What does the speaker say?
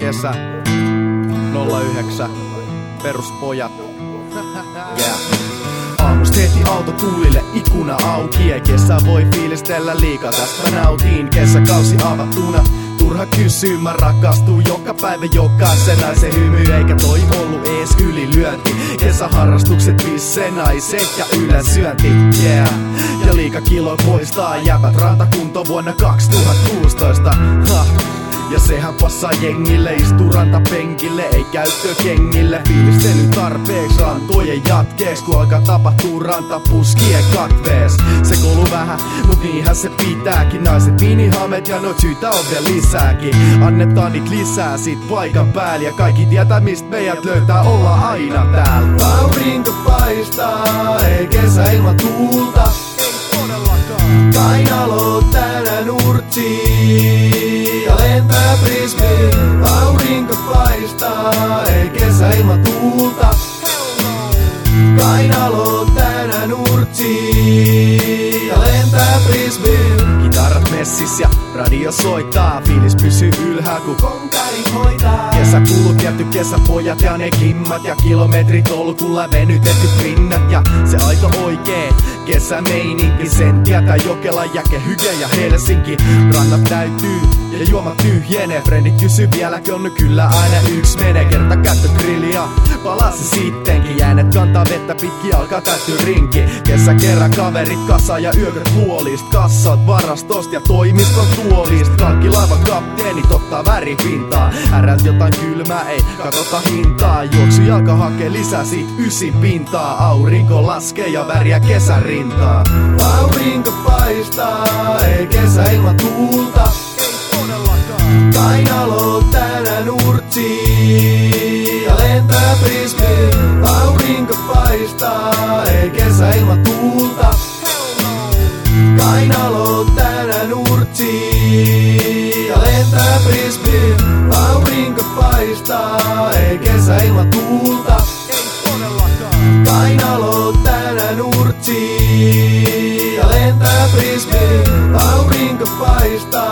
kesä 09, peruspojat. Yeah. Aamust heti auto tuulille, ikkuna auki. Ja kesä voi fiilistellä liikaa, tästä mä nautin. Kesäkausi avattuna, turha kysyä, mä rakastun joka päivä jokaisen naisen hymy. Eikä toi ollu ees ylilyönti. Kesäharrastukset, pisse, naiset ja yleissyönti. Yeah. Ja liikakilo poistaa jäpät rantakunto vuonna 2016. Ja sehän passaa jengille, istuu rantapenkille, ei käyttöä kengille. Fiilistely tarpeeks rantojen jatkeeks, kun alkaa tapahtuu rantapuskien katvees. Se koulu vähän, mut niinhän se pitääkin. Naiset minihamet ja noit syitä on vielä lisääkin. Annetaan niit lisää sit paikan päällä. Ja kaikki tietää mistä meidät löytää, olla aina täällä. Aurinko paistaa, ei kesä ilman tuulta. Ei todellakaan. Kainalo tänään urtsii ja lentää frisbee. Aurinko paistaa, ei kesä ilman tuulta. Kainalo tänään urtsii ja lentää frisbee. Kitarat messis ja radio soittaa, fiilis pysyy ylhää kun konkarit hoitaa. Kesäkulut jätty kesäpojat ja ne kimmat ja kilometritolkulla venytetty pinnat. Ja se aito oikee kesämeininki, sen tietää Jokela, Jäke, Hyge ja Helsinki. Rannat täytyy ja juomat tyhjenee. Frendit kysy vieläkö on kyllä aina yks menee. Kerta käyttö grillia, palaa se sittenkin. Jäänet kantaa vettä pitkin, alkaa täyttyy rinki. Kesä kerran kaverit kasa ja yököt luolist. Kassat varastost ja toimiston tuolist. Kaikki laivan kapteenit ottaa väripintaa. Ärät jotain kylmää, ei katota hintaa. Juoksu jalka hakee lisää siitä 9 pintaa. Aurinko laskee ja väriä kesän rintaa. Aurinko paistaa, ei kesä ilman tuulta. Ei todellakaan. Kainalo tänään urtsii ja lentää frisbee. Aurinko paistaa, ei kesä ilman tuulta. Kainalo tänään urtsii ja lentää frisbee. Aurinko paistaa, ei kesä ilman tuulta. Ei todellakaan. Kainalo tänään urtsii ja lentää frisbee. Aurinko paistaa.